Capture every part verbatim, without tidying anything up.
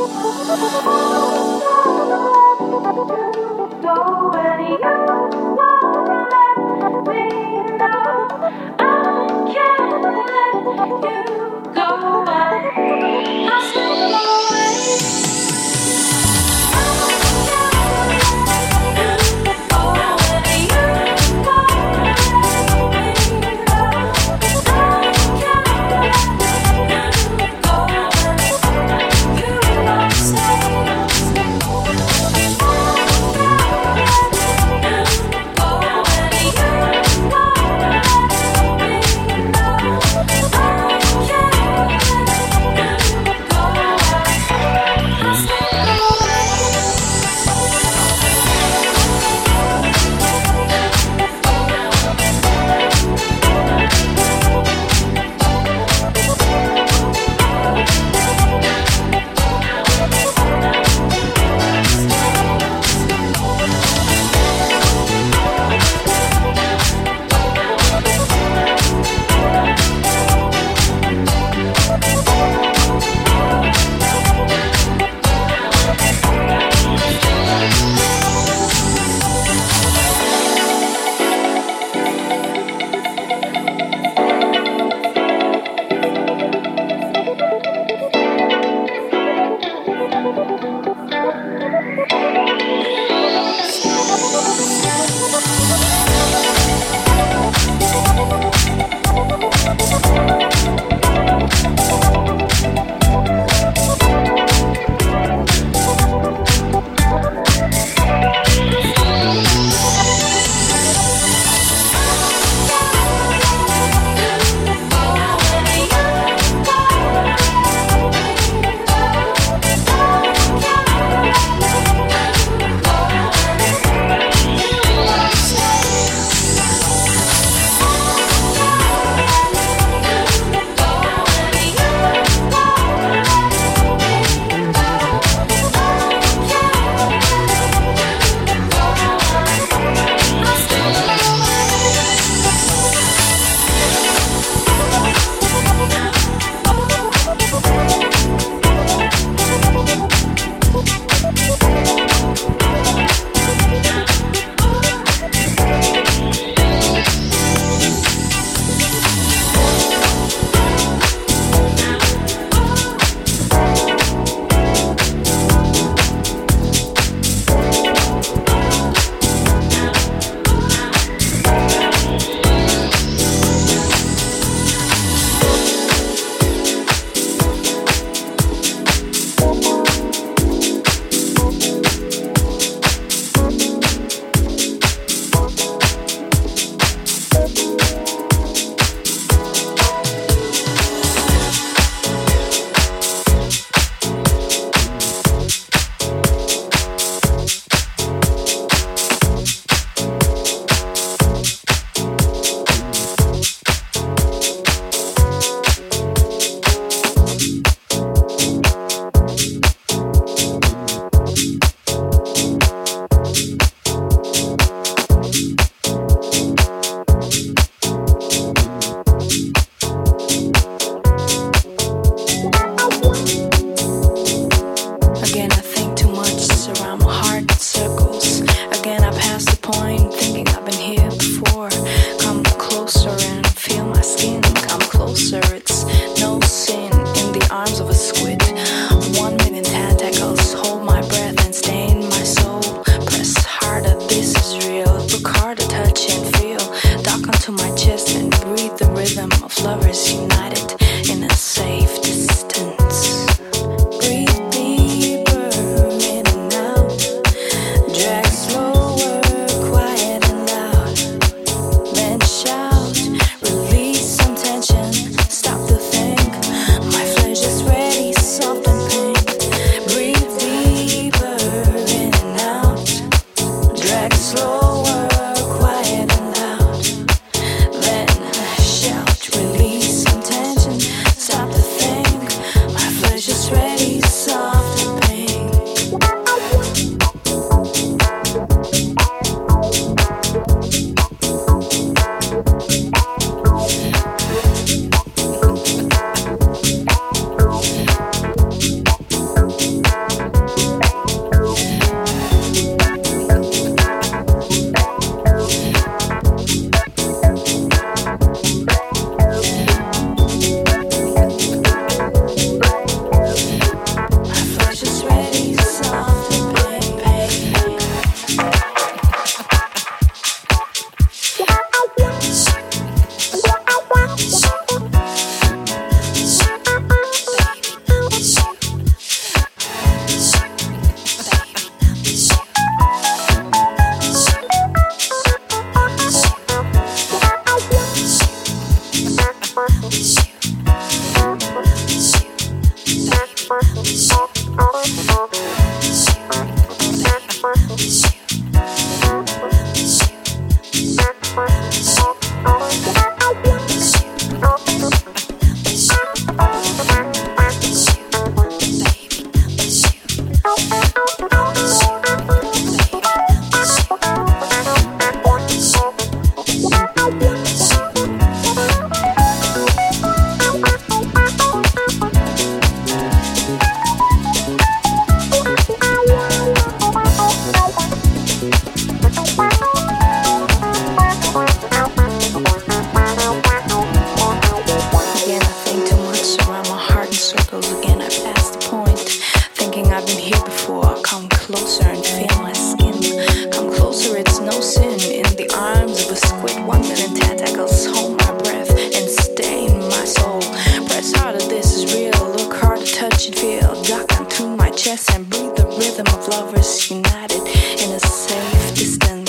Say I've been here before. Come closer and feel my skin. Come closer, it's no sin. In the arms of a squid, one million tentacles hold my breath and stain my soul. Press harder, this is real. Look harder, touch and feel. Duck onto my chest and breathe the rhythm of lovers united in a safe distance.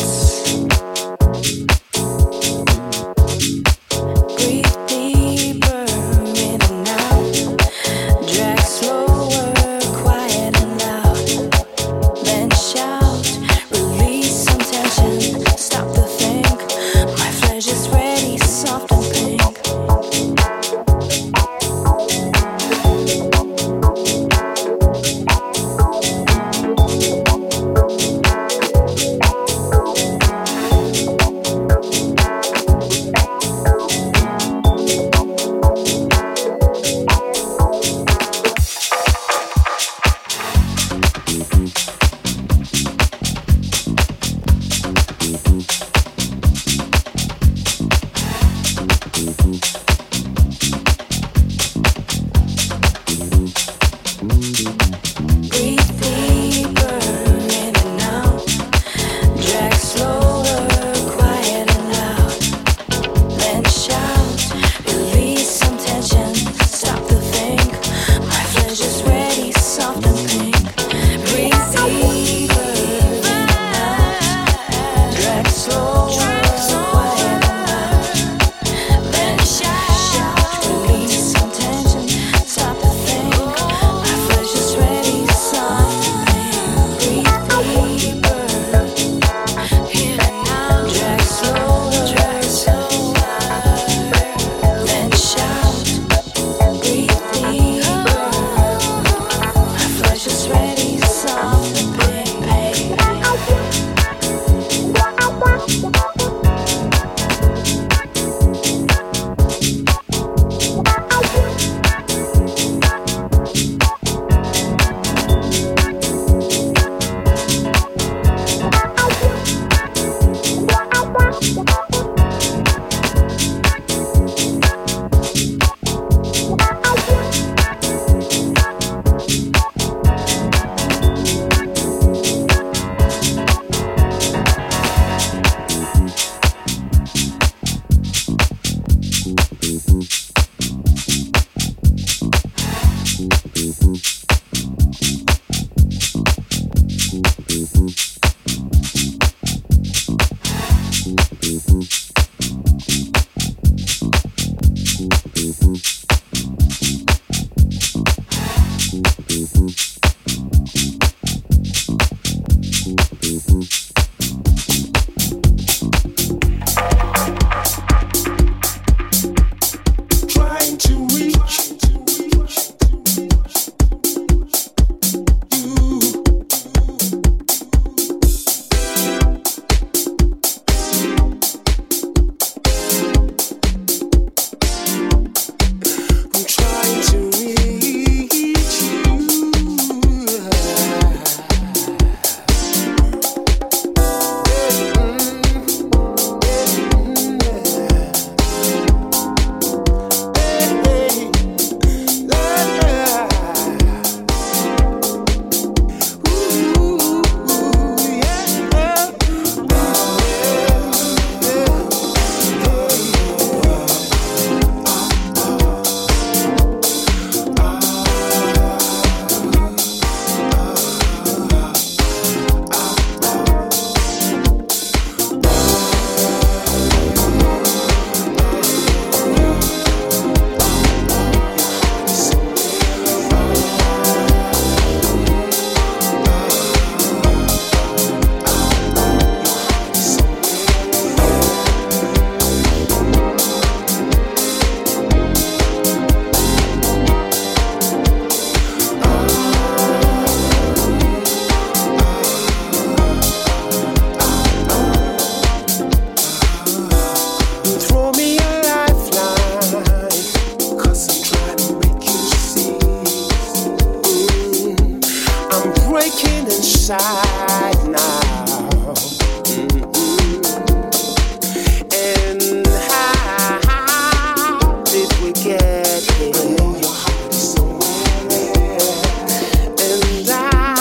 inside now. Mm-mm. And how did we get here? Your heart is somewhere, and I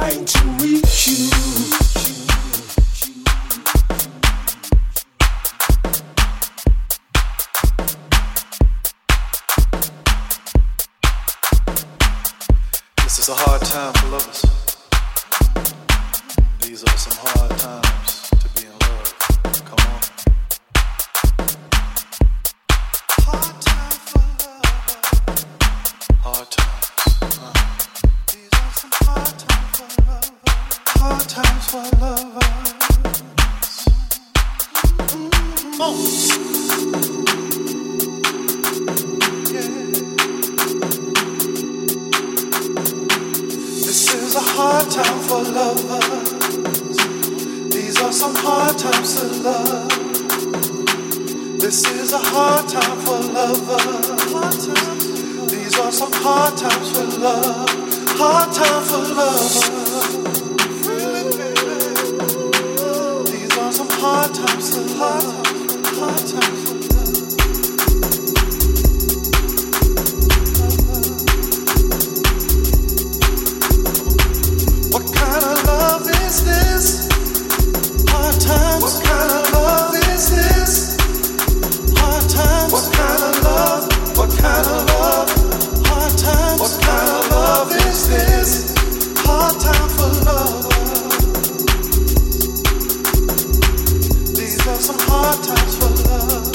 trying to reach you. This is a hard time for lovers. These are some hard times to be in love. Come on. Hard time for lovers. Hard times. Uh. These are some hard times for lovers. Hard times for lovers. Mm-hmm. Oh. This is a hard time for lovers. These are some hard times to love. This is a hard time for lovers. These are some hard times for love. Hard time for lovers. These are some hard times to love. Hard times for love. What kind of love is this? Hard times. What kind of love is this? Hard times. What kind of love? What kind of love? Hard times. What kind of love is this? Hard time for lovers. These are some hard times for love.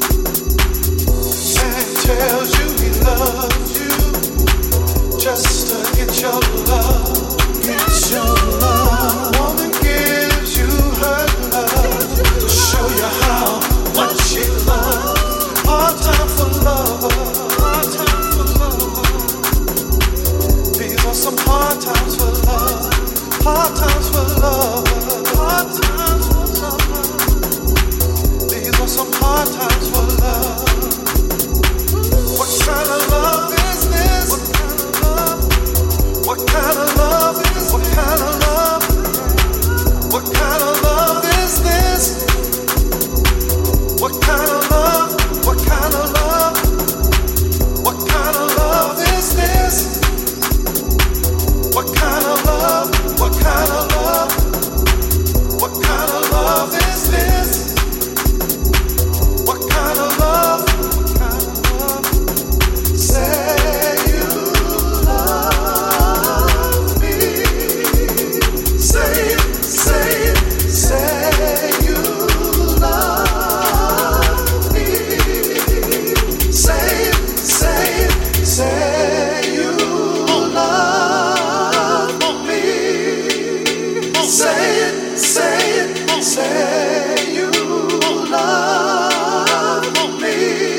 Man tells you he loves you just to get your love. Get your love. Woman gives you her love to show you how much she loves. Hard time for lovers. Hard time for lovers. These are some hard times for love. Hard times for lovers. Hard times for lovers. These are some hard times for love. What kind of love is this? What kind of love? What kind of love is? What kind of love? What kind of love is this? What kind of love? What kind of love? What kind of love is this? What kind of love? What kind of love? What kind of love is this? What kind of love? What kind of love? Say you love me. Say it, say it, say you love me. Say it, say it, say you love me. Say it, say it, say you love me.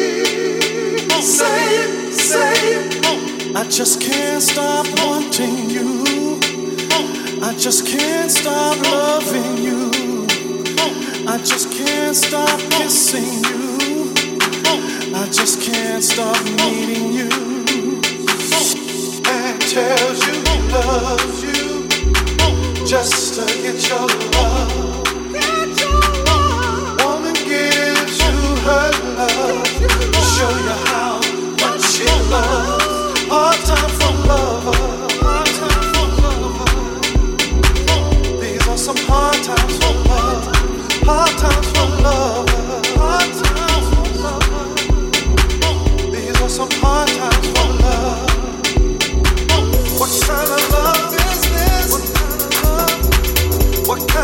Say it, say it. I just can't stop wanting you. I just can't stop loving you. I just can't stop kissing you. I just can't stop needing you. Man tells you he loves you just to get your love. Woman gives you her love to show you how much she loves. Hard time for lovers. Hard time for lovers. These are some hard times for love. Hard times for lovers. Hard times for lovers. These are some hard times for love. What kind of love is this? What kind of love? What kind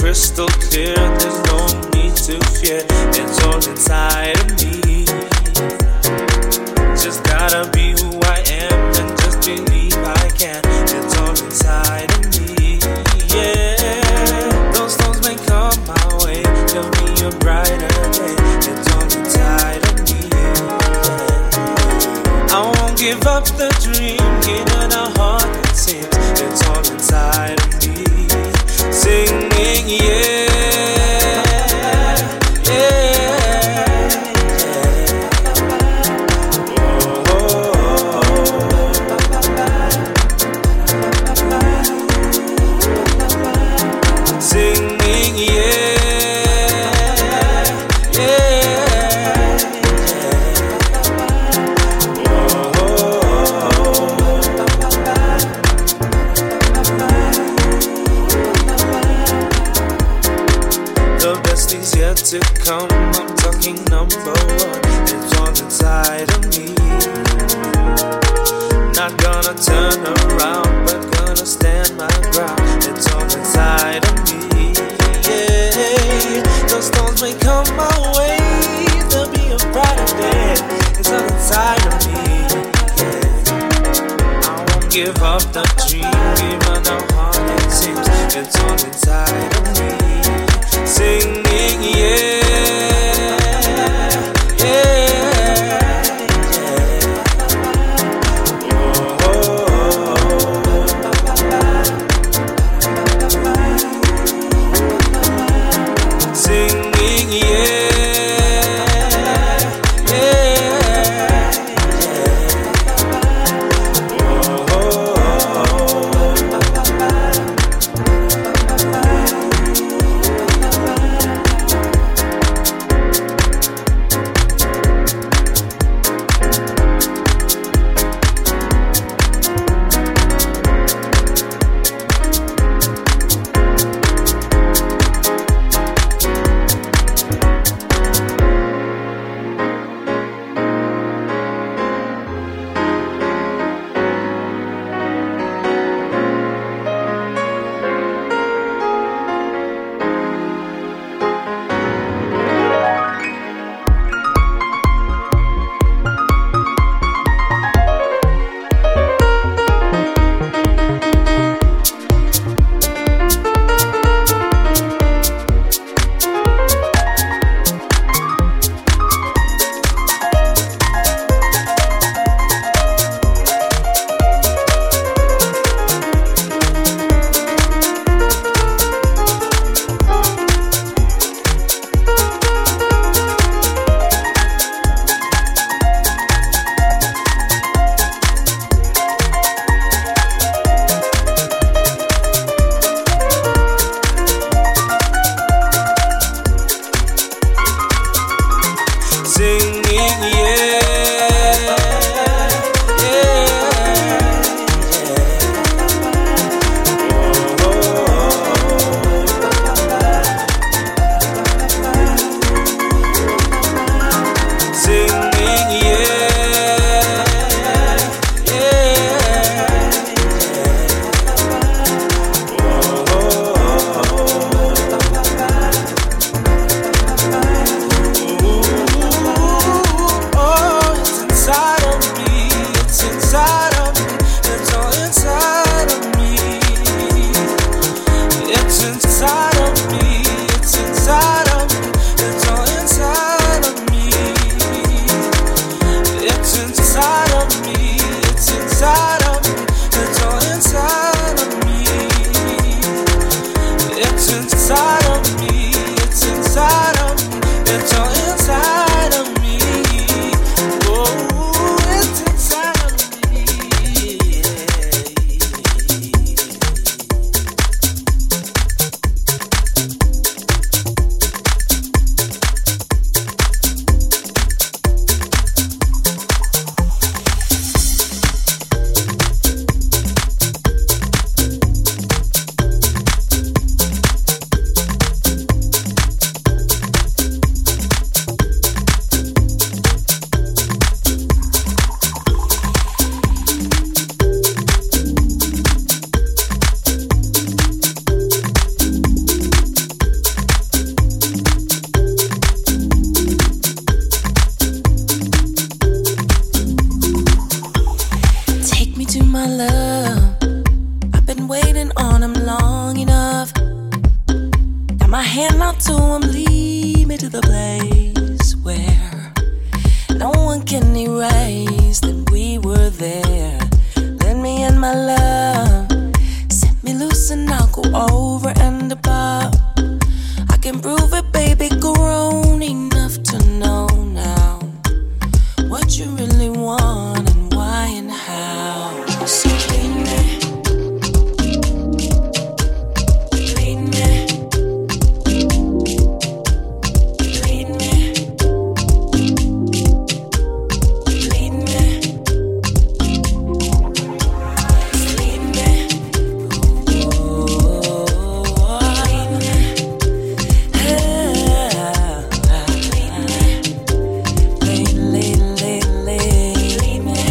crystal clear. There's no need to fear. It's all inside of me. Just gotta be who I am and just believe I can. It's all inside of me. Yeah, those storms may come my way. Tell me a brighter day. It's all inside of me. Yeah. I won't give up the dream, given how hard it seems. It's all inside of me. Singing, yeah. To come, I'm talking number one. It's all inside of me. Not gonna turn around, but gonna stand my ground. It's all inside of me. Yeah, those storms may come my way. There'll be a brighter day. It's all inside of me. Yeah, I won't give up the dream, given how hard it seems. It's all inside of me. Singing, yeah. Oh, ways that we were there. Lend me in my love, set me loose and I'll go over and above. I can prove it, baby, grown enough to know now what you really want and why and how. So lead me, lead me, lead me, lead me, lead me, oh, lead me, ah, lead me, lead, lead, lead, lead me.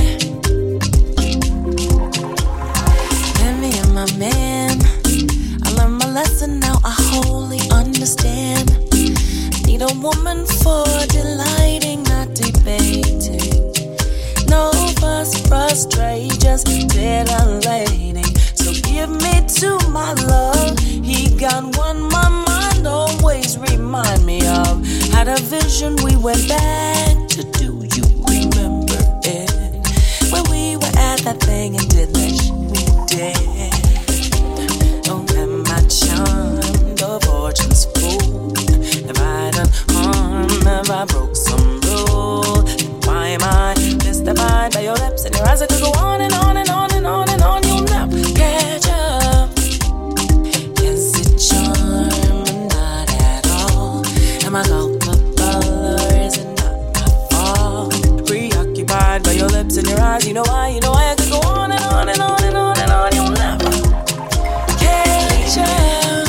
Let me in my man. I learned my lesson now. I wholly understand. Need a woman for delighting, not debating. No fuss, frustrate, just titillating. So give me to my love. He got one my mind always remind me of. Had a vision we went back to. Do you remember it? When we were at that thing and did that shit we did. Oh, am I charmed or fortune's fool? If I done harm, if I broke some rule, then why am I mystified by your lips and your eyes? I could go on and on and on and on and on. You'll never catch up. Is it charm or not at all? Am I culpable or is it not my fault? Preoccupied by your lips and your eyes. You know why, you know why I could go on and on and on and on and on. You'll never catch up.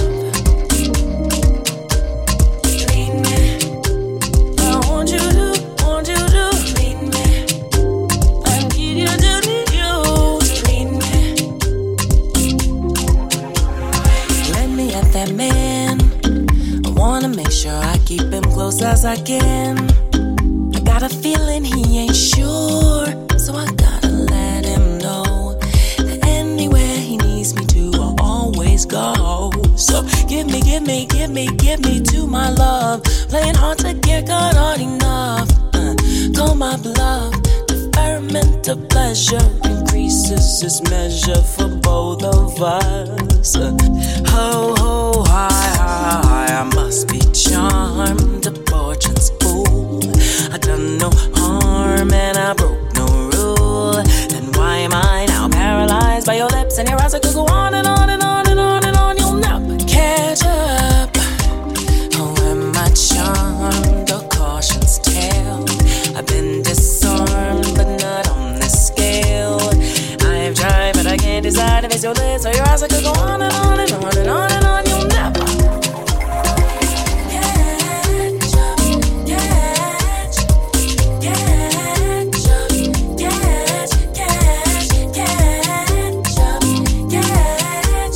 Lead me. I want you to, want you to lead me. I need you to need you to lead me. Let me at that man. I wanna make sure I keep him close as I can. I got a feeling he ain't sure, so I gotta let him know that anywhere he needs me to, I'll always go. So give me, give me, give me, give me to my love. Playing hard to get, got hard enough. Uh, call my bluff. Deferment of pleasure increases its measure for both of us. Uh, ho, ho, hi, hi, hi, I must be charmed. The fortune's fool. I done no harm and I broke no rule. Then why am I now paralyzed by your lips and your eyes? I could go on and on and on and on and on. You'll never catch up. Oh, am I charmed or caution's tale? I've been disarmed but not on this scale. I've tried but I can't decide if it's your lips or your eyes. I could go on and on and on and on and on. You'll never catch up, catch, catch up, catch, catch, catch up, catch,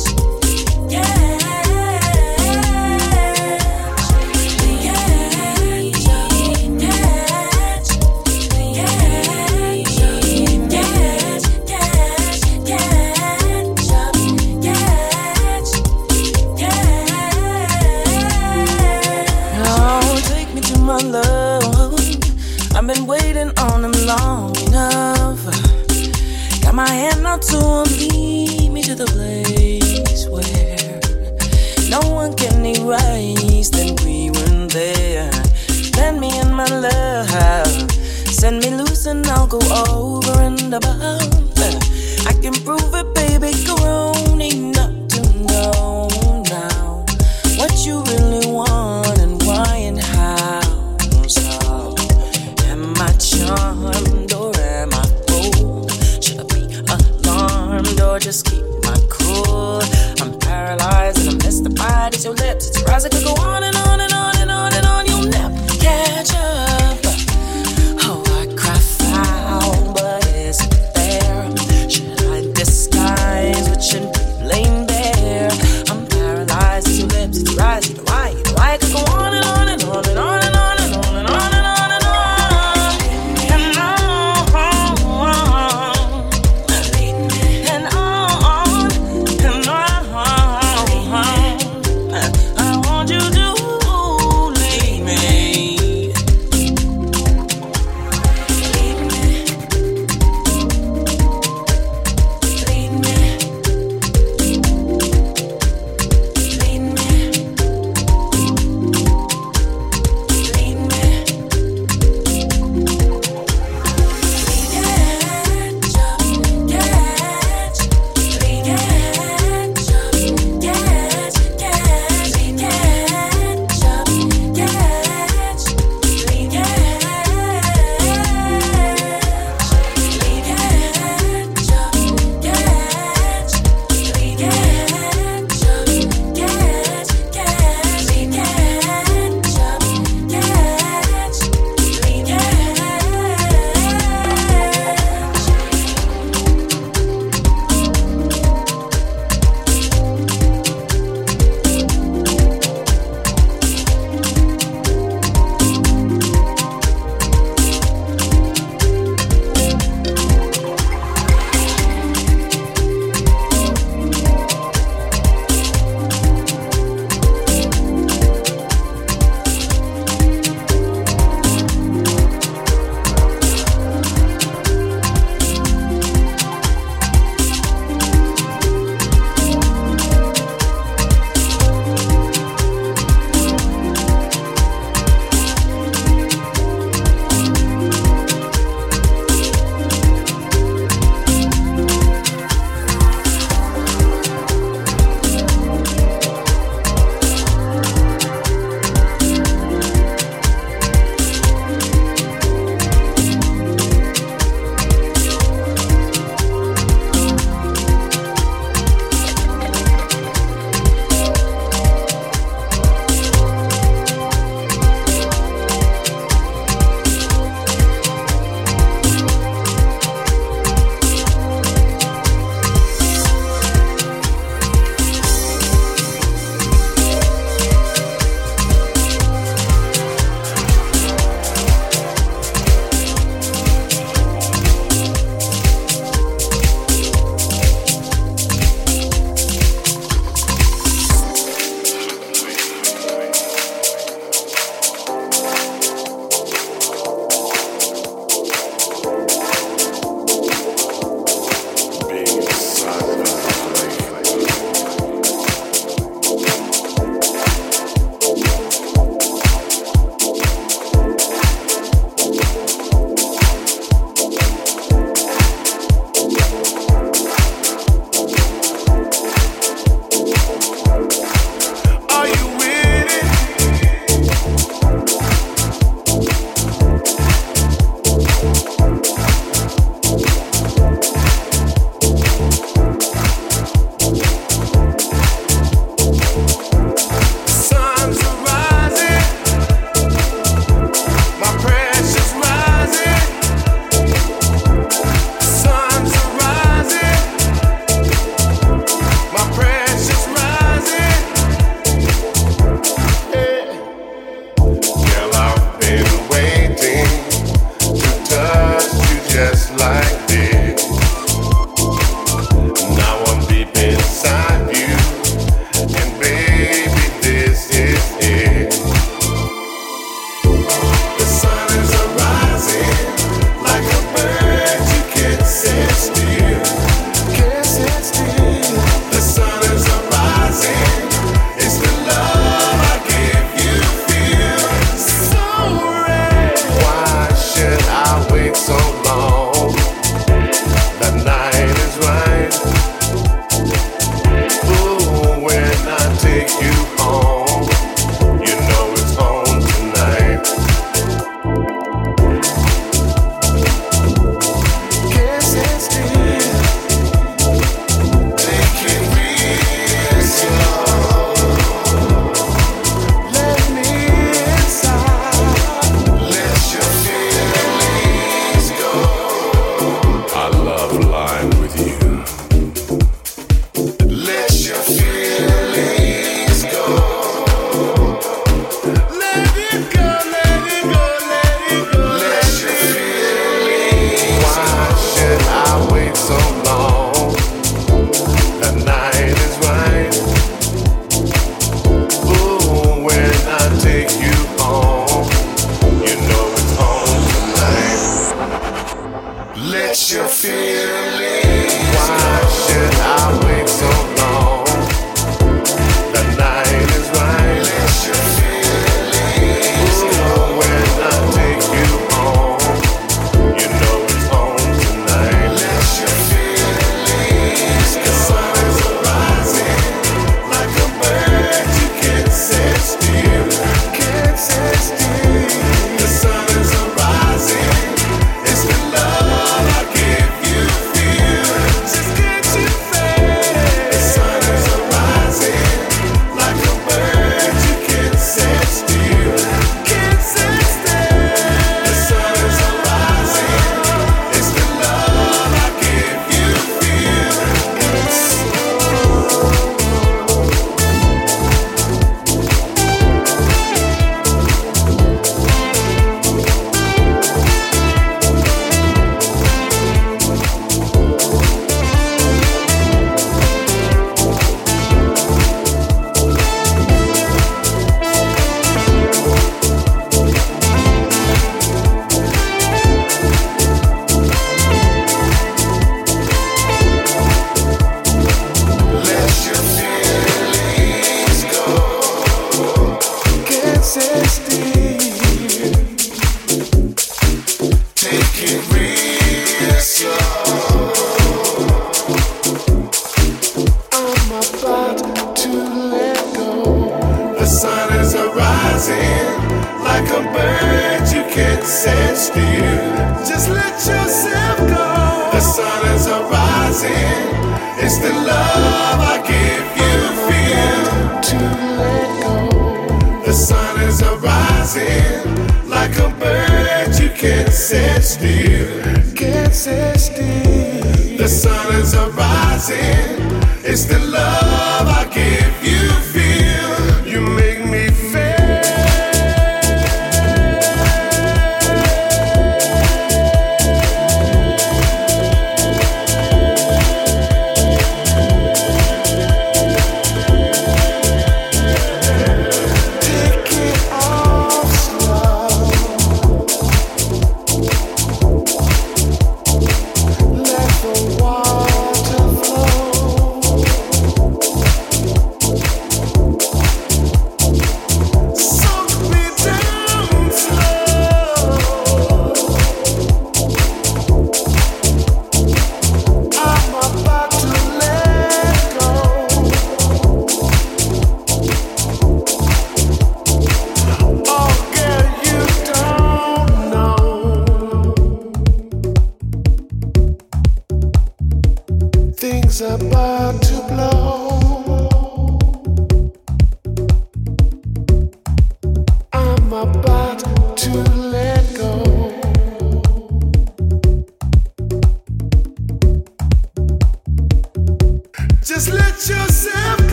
oh, take me to my love. I've been waiting on him long enough. Got my hand out to him, lead me to the place where no one can erase that we weren't there. Lend me in my love, send me loose and I'll go over and above. I can prove it, baby, grown enough to know now what you really want and why and how. So, am I charmed or am I fooled? Should I be alarmed or just keep my cool? I'm paralyzed and I'm mystified. It's your lips, it's your eyes. I could go on and on and on and on and on. You'll never catch up. Oh, I cry foul, but is it fair? Should I disguise what you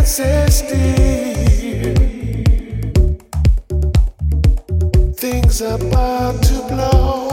chances, dear. Things about to blow.